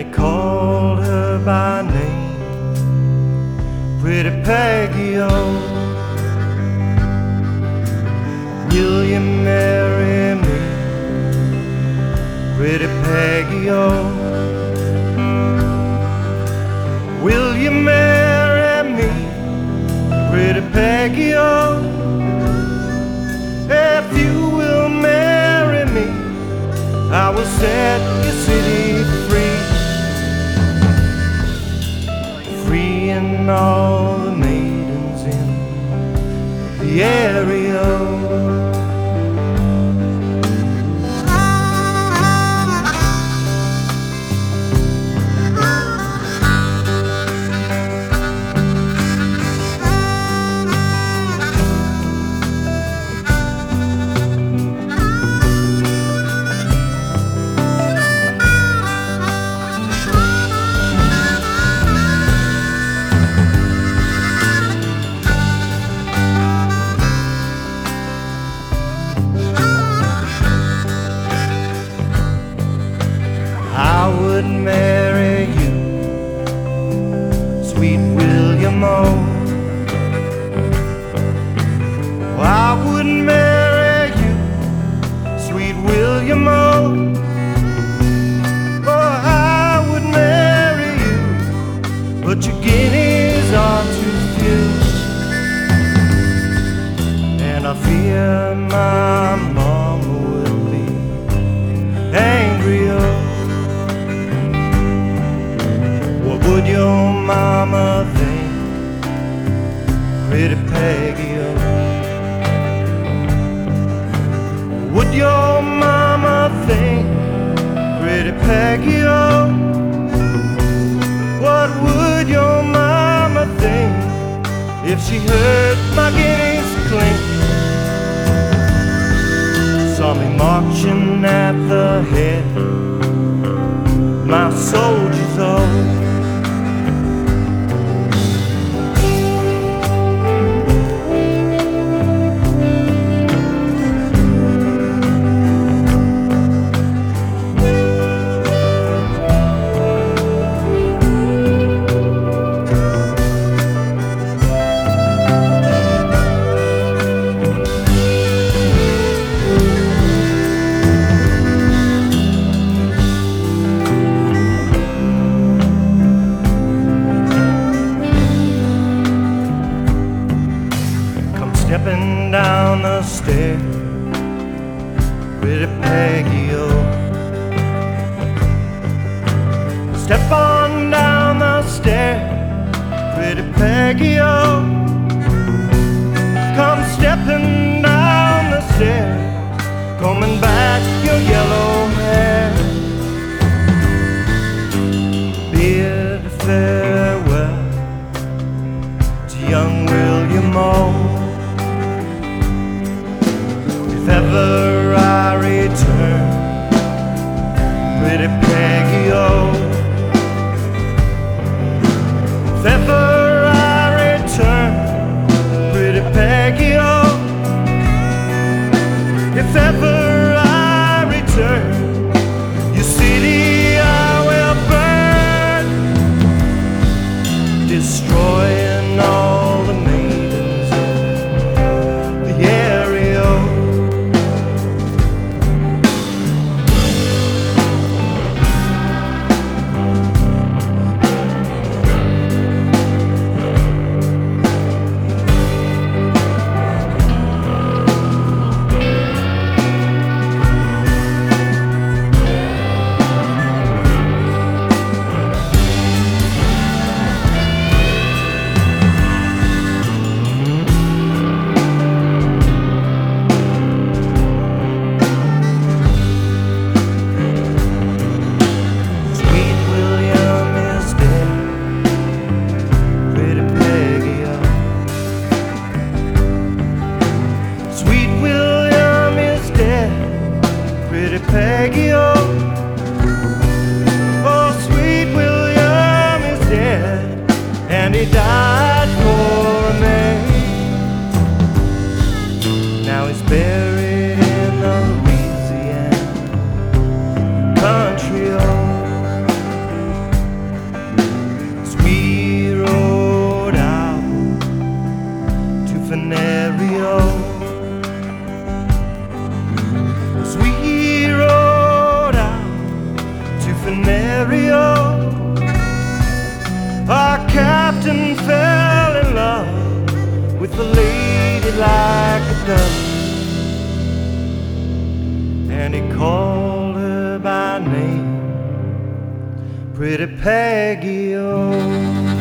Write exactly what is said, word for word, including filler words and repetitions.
he called her by name, Pretty Peggy, oh, will you marry me, Pretty Peggy, oh, will you marry me, Pretty Peggy, oh, if you will marry me, I will set your city free, freeing all the maidens in the area. I would marry you, sweet William O. I would marry you, sweet William O. Oh, I would marry you, but your guineas are too few, and I fear my mama will be angry. Oh, would your mama think, Pretty Peggy, oh? Would your mama think, Pretty Peggy, oh? What would your mama think if she heard my guineas clink? Saw me marching at the head, my soldiers, oh. Stepping down the stair, Pretty Peggy, oh. Step on down the stair, Pretty Peggy, oh. Come stepping down the stairs, combing back your yellow hair. Bid farewell to young William O. If ever I return, Pretty Peggy, oh. If ever I return, Pretty Peggy, oh. If ever I return, your city I will burn, destroying all the maidens in the area. Pretty Peggy, oh. Oh, sweet William is dead, and he died for me. Now he's buried in Louisiana country, oh. and he called her by name, pretty Peggy, oh.